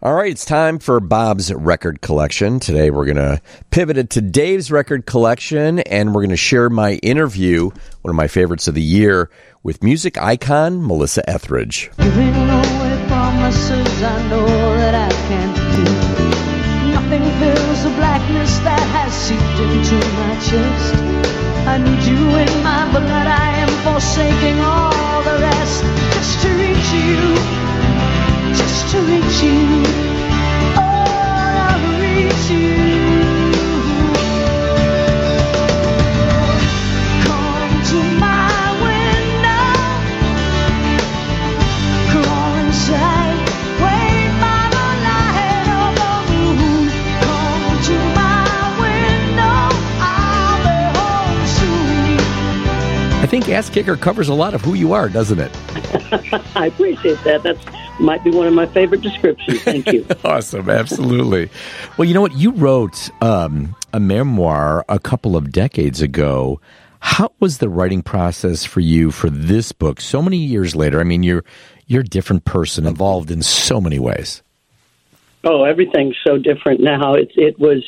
All right, it's time for Bob's record collection. Today we're going to pivot it to Dave's record collection, and we're going to share my interview, one of my favorites of the year, with music icon Melissa Etheridge. Giving away promises I know that I can't keep. Nothing fills the blackness that has seeped into my chest. I need you in my blood, I am forsaking all the rest. Just to reach you, just to reach you, oh, I'll reach you. Come to my window, crawl inside, wait by the light of the moon. Come to my window, I'll be home soon. I think Ass Kicker covers a lot of who you are, doesn't it? I appreciate that. That might be one of my favorite descriptions. Thank you. Awesome, absolutely. Well, you know what? You wrote a memoir a couple of decades ago. How was the writing process for you for this book so many years later? I mean, you're a different person, evolved in so many ways. Oh, everything's so different now. It was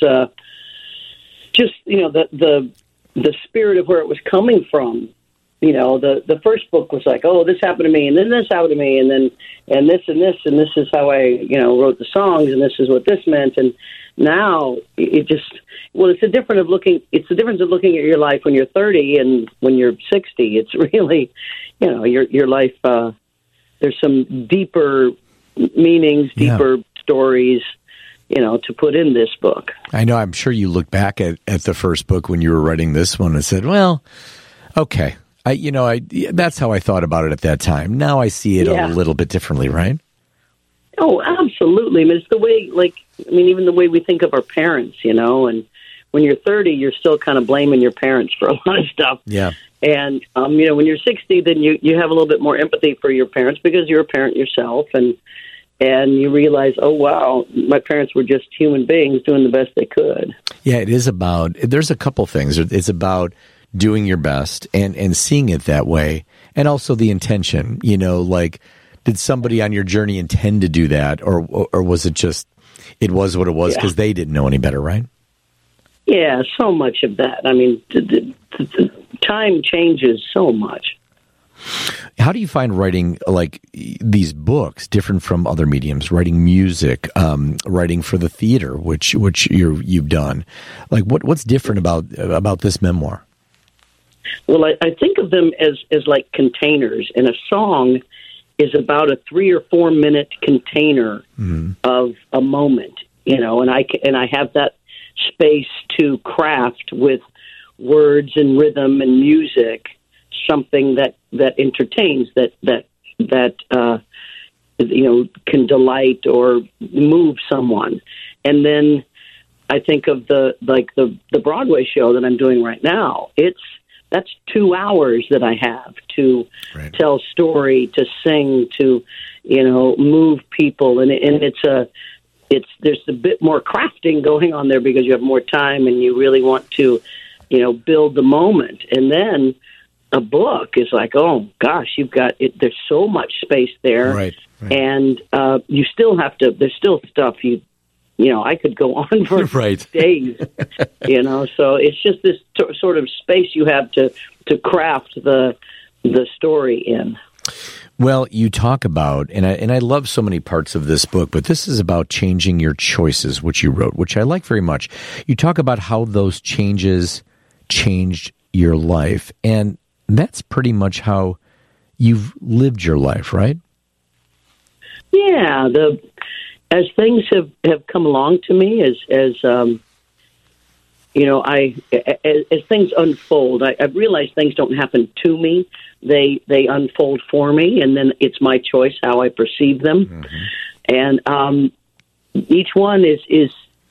just, you know, the spirit of where it was coming from. You know, the first book was like, oh, this happened to me, and then this happened to me, and this, and this is how I, you know, wrote the songs, and this is what this meant. And now it just, well, it's the difference of looking at your life when you're 30 and when you're 60. It's really, you know, your life. There's some deeper meanings, deeper stories, you know, to put in this book. I know. I'm sure you look back at the first book when you were writing this one and said, well, okay. That's how I thought about it at that time. Now I see it a little bit differently, right? Oh, absolutely. I mean, it's the way, even the way we think of our parents, you know, and when you're 30, you're still kind of blaming your parents for a lot of stuff. Yeah. And, you know, when you're 60, then you have a little bit more empathy for your parents because you're a parent yourself, and you realize, oh, wow, my parents were just human beings doing the best they could. Yeah, it is about, there's a couple things. It's about doing your best and seeing it that way, and also the intention, you know, like, did somebody on your journey intend to do that, or was it just, it was what it was because they didn't know any better, right? Yeah, so much of that. I mean, the time changes so much. How do you find writing like these books different from other mediums? Writing music, writing for the theater, which you've done. Like, what's different about this memoir? Well, I think of them as like containers, and a song is about a 3 or 4 minute container of a moment, you know, and I have that space to craft with words and rhythm and music something that entertains, that you know, can delight or move someone. And then I think of the Broadway show that I'm doing right now. That's 2 hours that I have to tell story, to sing, to, you know, move people, and there's a bit more crafting going on there because you have more time and you really want to, you know, build the moment. And then a book is like, oh gosh, you've got it. There's so much space there, right. And you still have to. There's still stuff you know, I could go on for days, you know, so it's just this sort of space you have to craft the story in. Well, you talk about, and I love so many parts of this book, but this is about changing your choices, which you wrote, which I like very much. You talk about how those changes changed your life, and that's pretty much how you've lived your life, right? Yeah, as things have come along to me, as you know, as things unfold, I've realized things don't happen to me; they unfold for me, and then it's my choice how I perceive them. Mm-hmm. And each one is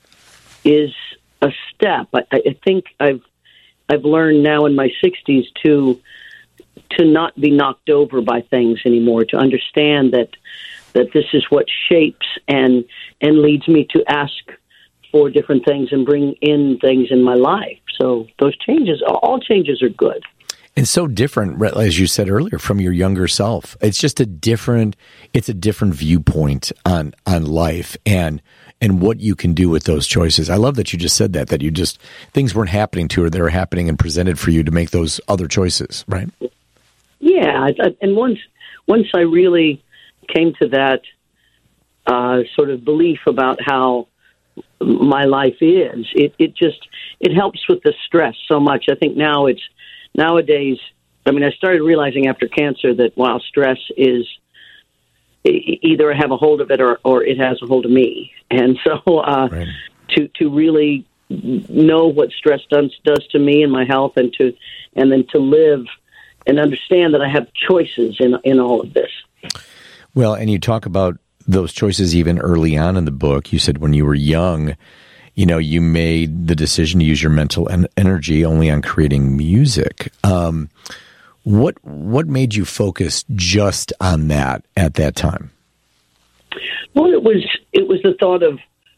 a step. I think I've learned now in my 60s to not be knocked over by things anymore, to understand that this is what shapes and leads me to ask for different things and bring in things in my life. So those changes, all changes are good. And so different, as you said earlier, from your younger self. It's just a different viewpoint on life and what you can do with those choices. I love that you just said that things weren't happening to her, they were happening and presented for you to make those other choices, right? Yeah, and once I really came to that sort of belief about how my life is, it helps with the stress so much. I think nowadays, I mean, I started realizing after cancer that while stress is either I have a hold of it or it has a hold of me. And so right. to really know what stress does to me and my health and then to live and understand that I have choices in all of this. Well, and you talk about those choices even early on in the book. You said when you were young, you made the decision to use your mental energy only on creating music. What made you focus just on that at that time? Well, it was the thought of,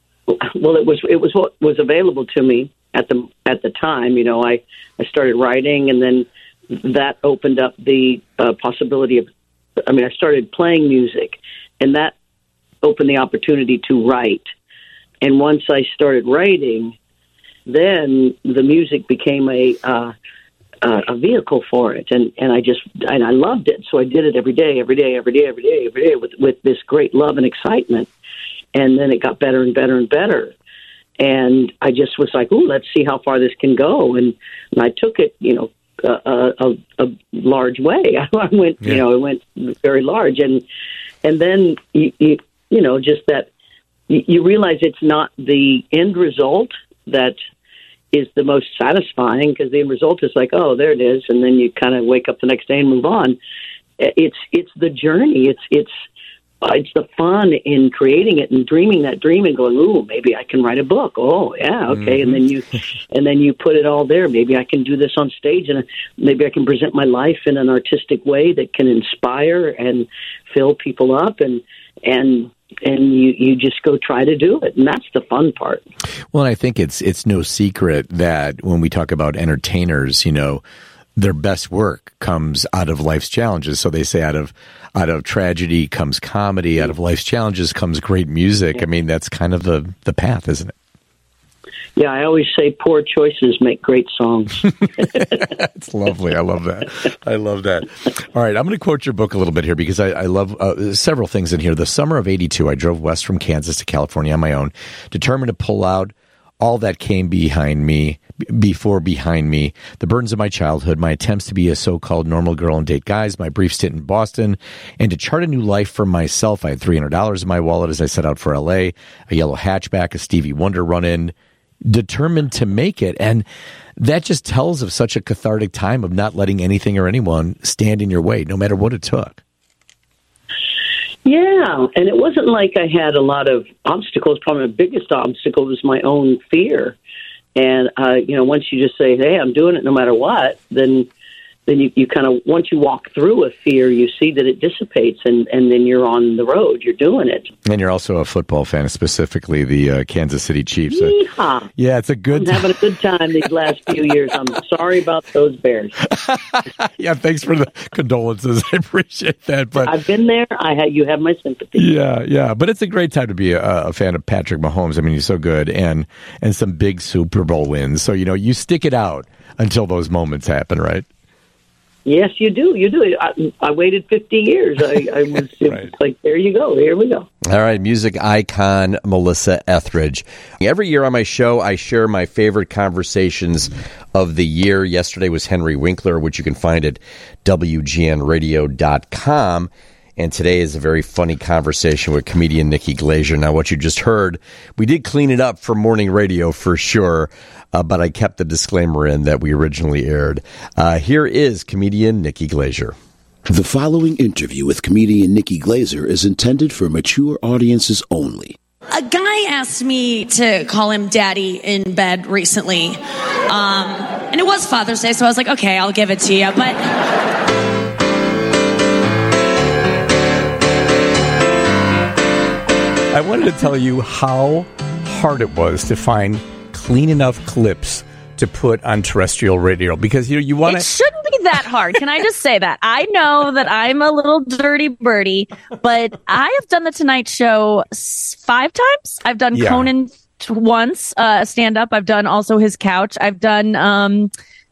it was what was available to me at the time. I started writing, and then that opened up the possibility of. I mean, I started playing music, and that opened the opportunity to write. And once I started writing, then the music became a vehicle for it, and I loved it. So I did it every day with this great love and excitement. And then it got better and better and better. And I just was like, "Ooh, let's see how far this can go." And I took it, a large way. I went, it went very large, and then just that you realize it's not the end result that is the most satisfying, because the end result is like, oh, there it is, and then you kind of wake up the next day and move on. It's the journey. It's the fun in creating it and dreaming that dream and going, ooh, maybe I can write a book. Oh, yeah, okay. Mm-hmm. And then you put it all there. Maybe I can do this on stage, and maybe I can present my life in an artistic way that can inspire and fill people up, and you just go try to do it. And that's the fun part. Well, I think it's no secret that when we talk about entertainers, their best work comes out of life's challenges. So they say out of tragedy comes comedy, out of life's challenges comes great music. I mean, that's kind of the path, isn't it? Yeah, I always say poor choices make great songs. It's lovely. I love that. All right, I'm going to quote your book a little bit here because I love several things in here. The summer of '82, I drove west from Kansas to California on my own, determined to pull out all that came behind me, the burdens of my childhood, my attempts to be a so-called normal girl and date guys, my brief stint in Boston, and to chart a new life for myself. I had $300 in my wallet as I set out for L.A., a yellow hatchback, a Stevie Wonder run-in, determined to make it. And that just tells of such a cathartic time of not letting anything or anyone stand in your way, no matter what it took. Yeah, and it wasn't like I had a lot of obstacles. Probably the biggest obstacle was my own fear. And, once you just say, hey, I'm doing it no matter what, then you kind of, once you walk through a fear, you see that it dissipates, and then you're on the road. You're doing it. And you're also a football fan, specifically the Kansas City Chiefs. Yeehaw. Yeah, it's a good I'm having a good time these last few years. I'm sorry about those Bears. Yeah, thanks for the condolences. I appreciate that. But I've been there. You have my sympathy. Yeah. But it's a great time to be a fan of Patrick Mahomes. I mean, he's so good, and some big Super Bowl wins. So, you stick it out until those moments happen, right? Yes, you do. You do. I waited 50 years. I was right. Like, there you go. Here we go. All right, music icon Melissa Etheridge. Every year on my show, I share my favorite conversations of the year. Yesterday was Henry Winkler, which you can find at WGNradio.com. And today is a very funny conversation with comedian Nikki Glaser. Now, what you just heard, we did clean it up for morning radio for sure, but I kept the disclaimer in that we originally aired. Here is comedian Nikki Glaser. The following interview with comedian Nikki Glaser is intended for mature audiences only. A guy asked me to call him daddy in bed recently. And it was Father's Day, so I was like, okay, I'll give it to you. But I wanted to tell you how hard it was to find clean enough clips to put on terrestrial radio? Because you want It shouldn't be that hard. Can I just say that? I know that I'm a little dirty birdie, but I have done the Tonight Show 5 times. I've done Conan once, stand up. I've done also his couch. I've done,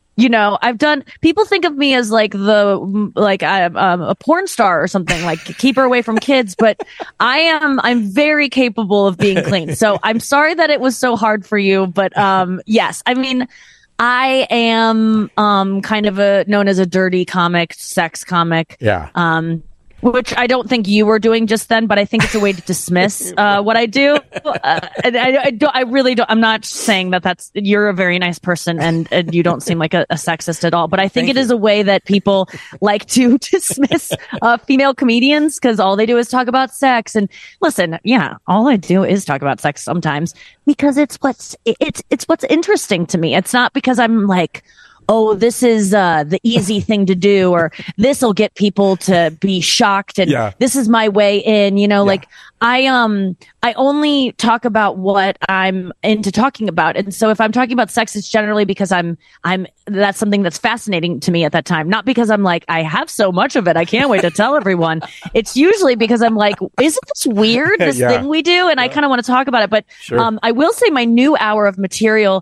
people think of me as like I'm a porn star or something, like keep her away from kids, but I'm very capable of being clean. So I'm sorry that it was so hard for you, but, yes, I mean, I am, kind of known as a dirty comic, sex comic. Yeah. Which I don't think you were doing just then, but I think it's a way to dismiss what I do. And I really don't. I'm not saying that you're a very nice person and you don't seem like a sexist at all. But I think it is a way that people like to dismiss female comedians because all they do is talk about sex. And listen, all I do is talk about sex sometimes because it's what's interesting to me. It's not because I'm like, oh, this is the easy thing to do, or this will get people to be shocked, and this is my way in. Like I only talk about what I'm into talking about, and so if I'm talking about sex, it's generally because that's something that's fascinating to me at that time, not because I'm like I have so much of it, I can't wait to tell everyone. It's usually because I'm like, isn't this weird, this thing we do, and I kind of want to talk about it. But I will say my new hour of material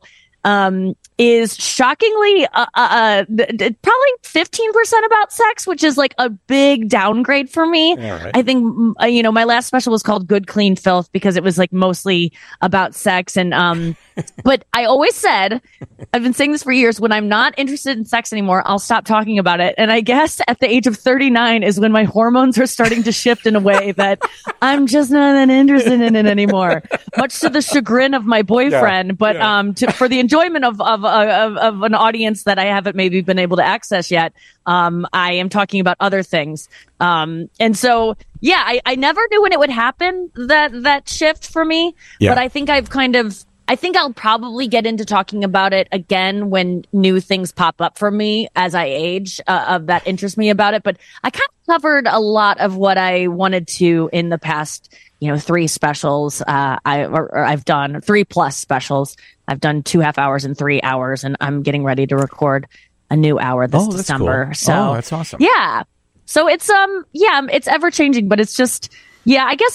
is shockingly probably 15% about sex, which is like a big downgrade for me. Right. I think my last special was called Good Clean Filth because it was like mostly about sex, and but I always said, I've been saying this for years, when I'm not interested in sex anymore, I'll stop talking about it. And I guess at the age of 39 is when my hormones are starting to shift in a way that I'm just not that interested in it anymore, much to the chagrin of my boyfriend. But for the enjoyment of an audience that I haven't maybe been able to access yet, I am talking about other things. And so, I never knew when it would happen, that shift for me. But I think I think I'll probably get into talking about it again when new things pop up for me as I age, that interest me about it. But I kind of covered a lot of what I wanted to in the past, 3 specials. I've done 3+ specials. I've done 2.5 hours and 3 hours, and I'm getting ready to record a new hour this December. Cool. So that's awesome. Yeah. So it's it's ever changing, but it's just I guess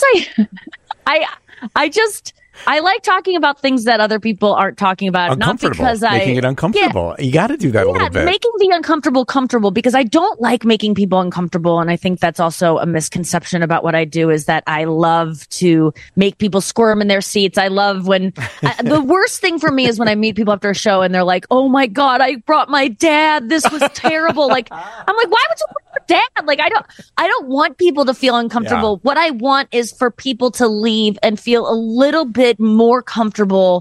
I like talking about things that other people aren't talking about. Not because making it uncomfortable. You got to do that a little bit. Making the uncomfortable comfortable, because I don't like making people uncomfortable. And I think that's also a misconception about what I do, is that I love to make people squirm in their seats. I love when the worst thing for me is when I meet people after a show and they're like, oh my God, I brought my dad. This was terrible. Like, I'm like, why would you bring your dad? Like, I don't want people to feel uncomfortable. Yeah. What I want is for people to leave and feel a little bit more comfortable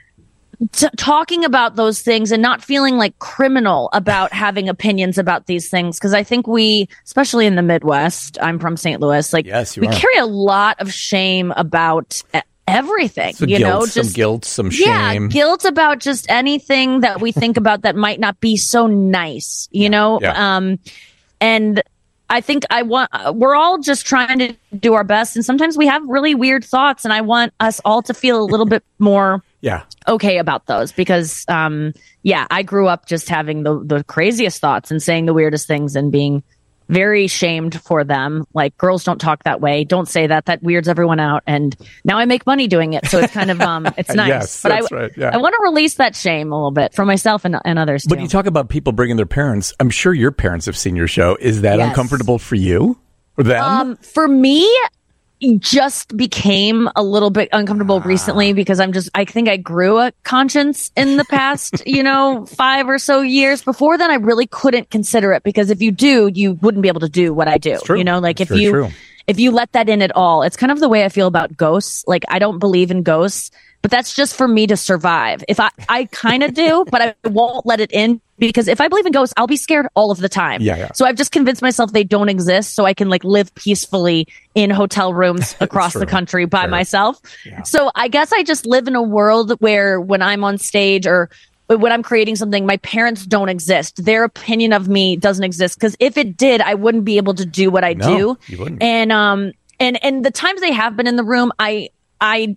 talking about those things and not feeling like criminal about having opinions about these things. Because I think we, especially in the Midwest, I'm from St. Louis, like we carry a lot of shame about everything, some guilt, some shame. Yeah, guilt about just anything that we think about that might not be so nice, Yeah. And I think we're all just trying to do our best. And sometimes we have really weird thoughts, and I want us all to feel a little bit more okay about those, because, I grew up just having the craziest thoughts and saying the weirdest things and being very shamed for them. Like, girls don't talk that way. Don't say that. That weirds everyone out. And now I make money doing it. So it's kind of, it's nice. Yes, but that's right. Yeah. I want to release that shame a little bit for myself and others too. But you talk about people bringing their parents. I'm sure your parents have seen your show. Is that uncomfortable for you or them? For me, it just became a little bit uncomfortable recently, because I think I grew a conscience in the past, 5 or so years. Before then, I really couldn't consider it, because if you do, you wouldn't be able to do what I do. Like if you let that in at all. It's kind of the way I feel about ghosts. Like, I don't believe in ghosts, but that's just for me to survive. If I kind of do, but I won't let it in, because if I believe in ghosts, I'll be scared all of the time. Yeah. So I've just convinced myself they don't exist, so I can live peacefully in hotel rooms across the country by myself. Yeah. So I guess I just live in a world where when I'm on stage or when I'm creating something, my parents don't exist. Their opinion of me doesn't exist, because if it did, I wouldn't be able to do what I do. You wouldn't. And the times they have been in the room,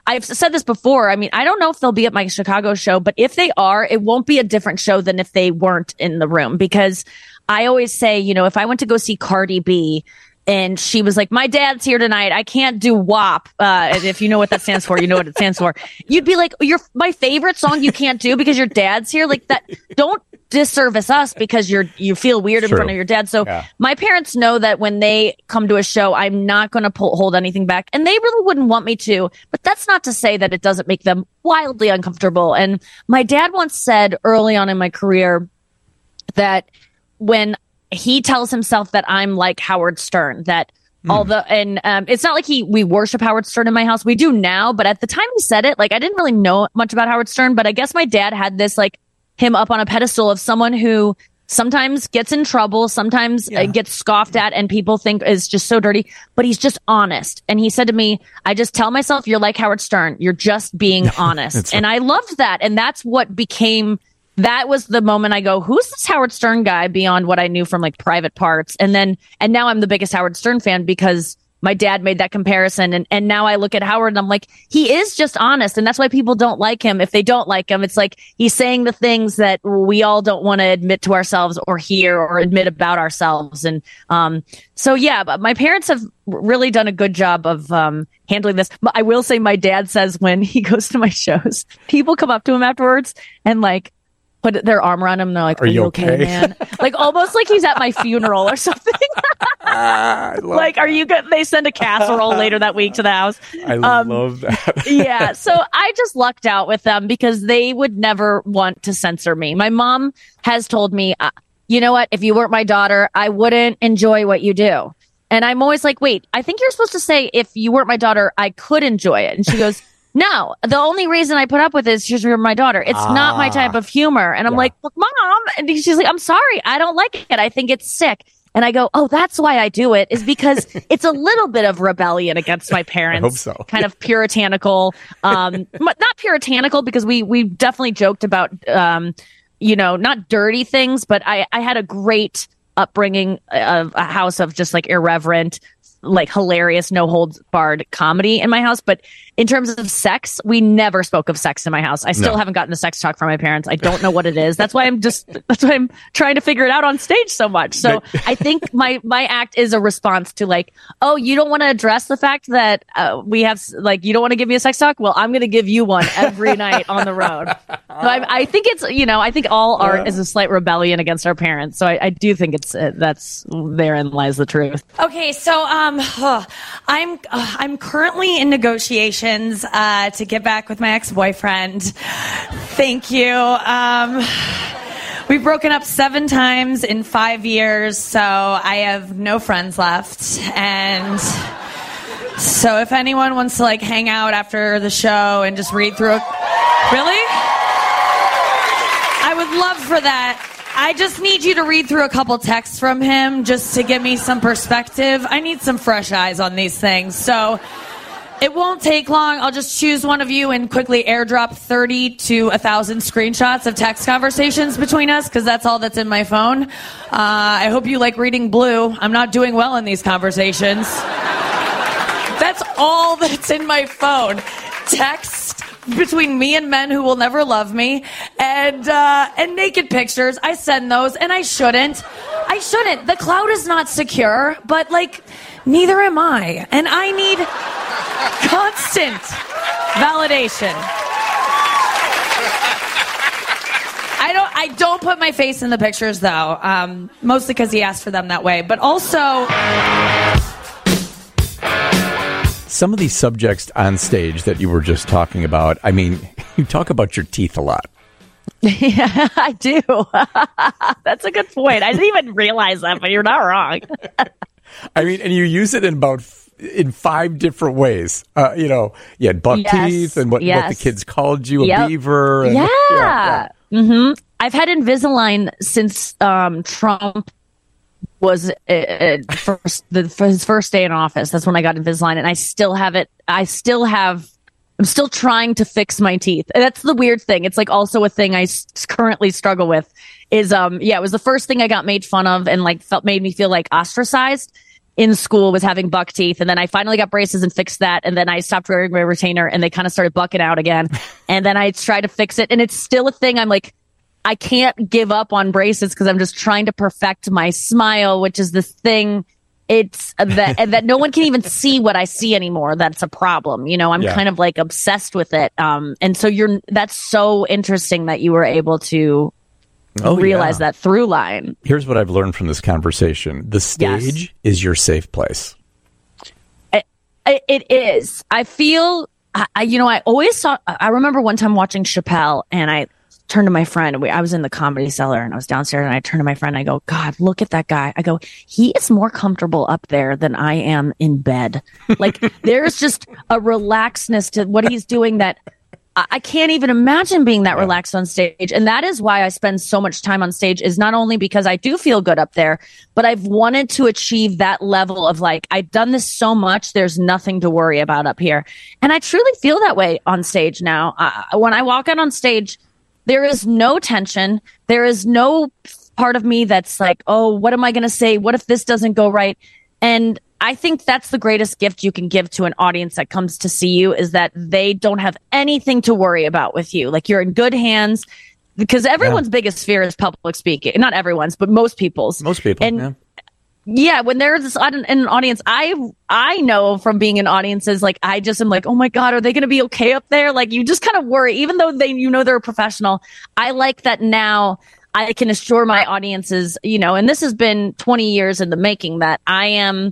I've said this before. I mean, I don't know if they'll be at my Chicago show, but if they are, it won't be a different show than if they weren't in the room, because I always say, if I went to go see Cardi B and she was like, my dad's here tonight, I can't do WAP. If you know what that stands for, you know what it stands for. You'd be like, my favorite song you can't do because your dad's here. Like that. Don't disservice us because you feel weird in front of your dad. So my parents know that when they come to a show, I'm not going to hold anything back, and they really wouldn't want me to. But that's not to say that it doesn't make them wildly uncomfortable. And my dad once said early on in my career that when he tells himself that I'm like Howard Stern, that it's not like we worship Howard Stern in my house. We do now, but at the time he said it, like I didn't really know much about Howard Stern, but I guess my dad had this like him up on a pedestal of someone who sometimes gets in trouble, sometimes gets scoffed at, and people think is just so dirty, but he's just honest. And he said to me, I just tell myself, you're like Howard Stern. You're just being honest. And I loved that. And that's what that was the moment I go, who's this Howard Stern guy beyond what I knew from like Private Parts? And now I'm the biggest Howard Stern fan because my dad made that comparison. And now I look at Howard and I'm like, he is just honest. And that's why people don't like him. If they don't like him, it's like he's saying the things that we all don't want to admit to ourselves or hear or admit about ourselves. And but my parents have really done a good job of handling this. I will say my dad says when he goes to my shows, people come up to him afterwards and like, put their arm around him and they're like, are you okay, man? Like almost like he's at my funeral or something. Like, are you good? They send a casserole later that week to the house. I love that. Yeah. So I just lucked out with them because they would never want to censor me. My mom has told me, you know what? If you weren't my daughter, I wouldn't enjoy what you do. And I'm always like, wait, I think you're supposed to say, if you weren't my daughter, I could enjoy it. And she goes, no, the only reason I put up with it is because you're my daughter. It's not my type of humor. And I'm like, look, Mom. And she's like, I'm sorry. I don't like it. I think it's sick. And I go, oh, that's why I do it, is because it's a little bit of rebellion against my parents. I hope so. Kind of puritanical. Not puritanical, because we definitely joked about, not dirty things, but I had a great upbringing of a house of just like irreverent, like hilarious, no holds barred comedy in my house. But in terms of sex, we never spoke of sex in my house. I still haven't gotten the sex talk from my parents. I don't know what it is. That's why I'm trying to figure it out on stage so much. So I think my act is a response to like, oh, you don't want to address the fact that we have, like, you don't want to give me a sex talk? Well, I'm going to give you one every night on the road. So I think it's, I think all art is a slight rebellion against our parents. So I do think it's, that's, therein lies the truth. Okay. So, I'm currently in negotiations to get back with my ex-boyfriend. Thank you. We've broken up 7 times in 5 years, so I have no friends left. And so if anyone wants to like hang out after the show and just read through Really? I would love for that. I just need you to read through a couple texts from him just to give me some perspective. I need some fresh eyes on these things. So it won't take long. I'll just choose one of you and quickly airdrop 30 to 1,000 screenshots of text conversations between us, because that's all that's in my phone. I hope you like reading blue. I'm not doing well in these conversations. That's all that's in my phone. Text between me and men who will never love me, and naked pictures. I send those, and I shouldn't. The cloud is not secure, but like, neither am I. And I need constant validation. I don't put my face in the pictures though, mostly because he asked for them that way, but also some of these subjects on stage that you were just talking about. I mean, you talk about your teeth a lot. Yeah, I do. That's a good point. I didn't even realize that, but you're not wrong. I mean, and you use it in 5 different ways. You had buck teeth, and what the kids called you, a beaver. And, yeah. Mm-hmm. I've had Invisalign since Trump was for his first day in office. That's when I got Invisalign, and I still have it. I'm still trying to fix my teeth. And that's the weird thing. It's like also a thing I currently struggle with is, it was the first thing I got made fun of and like made me feel like ostracized. in school was having buck teeth, and then I finally got braces and fixed that, and then I stopped wearing my retainer and they kind of started bucking out again. And then I tried to fix it, and it's still a thing. I'm like, I can't give up on braces because I'm just trying to perfect my smile, which is this thing. It's that no one can even see what I see anymore. That's a problem. You know, I'm kind of like obsessed with it. And so that's so interesting that you were able to realize that through line. Here's what I've learned from this conversation. The stage is your safe place. It is. I feel, I always saw, I remember one time watching Chappelle, and I turned to my friend. I was in the Comedy Cellar, and I was downstairs, and I turned to my friend. And I go, God, look at that guy. I go, he is more comfortable up there than I am in bed. Like, there's just a relaxedness to what he's doing that I can't even imagine being that relaxed on stage. And that is why I spend so much time on stage, is not only because I do feel good up there, but I've wanted to achieve that level of like, I've done this so much, there's nothing to worry about up here. And I truly feel that way on stage now. When I walk out on stage, there is no tension. There is no part of me that's like, oh, what am I going to say? What if this doesn't go right? And I think that's the greatest gift you can give to an audience that comes to see you, is that they don't have anything to worry about with you. Like, you're in good hands, because everyone's biggest fear is public speaking. Not everyone's, but most people's. Most people. And when there's in an audience, I know from being in audiences, like, I just am like, oh my God, are they going to be okay up there? Like, you just kind of worry, even though they're a professional. I like that now. I can assure my audiences, and this has been 20 years in the making, that I am,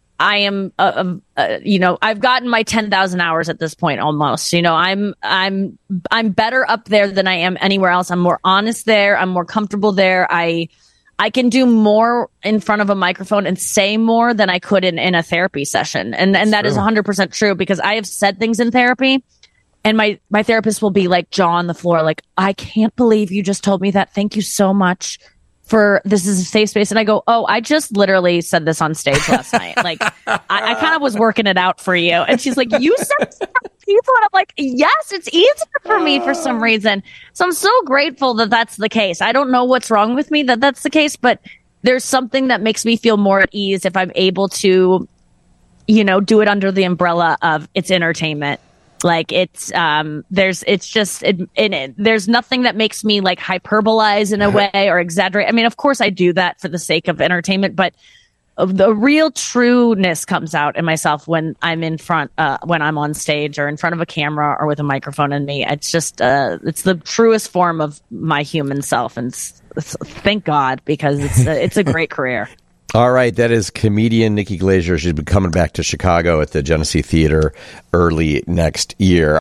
I've gotten my 10,000 hours at this point almost. I'm better up there than I am anywhere else. I'm more honest there. I'm more comfortable there. I can do more in front of a microphone and say more than I could in a therapy session. And that is 100% true, because I have said things in therapy, and my therapist will be like jaw on the floor, like, I can't believe you just told me that. Thank you so much. This is a safe space. And I go, oh, I just literally said this on stage last night. Like, I kind of was working it out for you. And she's like, you said this to people? And I'm like, yes, it's easier for me for some reason. So I'm so grateful that that's the case. I don't know what's wrong with me that that's the case, but there's something that makes me feel more at ease if I'm able to, do it under the umbrella of it's entertainment. Like, there's nothing that makes me like hyperbolize in a way or exaggerate. I mean, of course I do that for the sake of entertainment, but the real trueness comes out in myself when I'm in front, when I'm on stage or in front of a camera or with a microphone in me. It's just, it's the truest form of my human self. And thank God, because it's a great career. All right, that is comedian Nikki Glaser. She's been coming back to Chicago at the Genesee Theater early next year.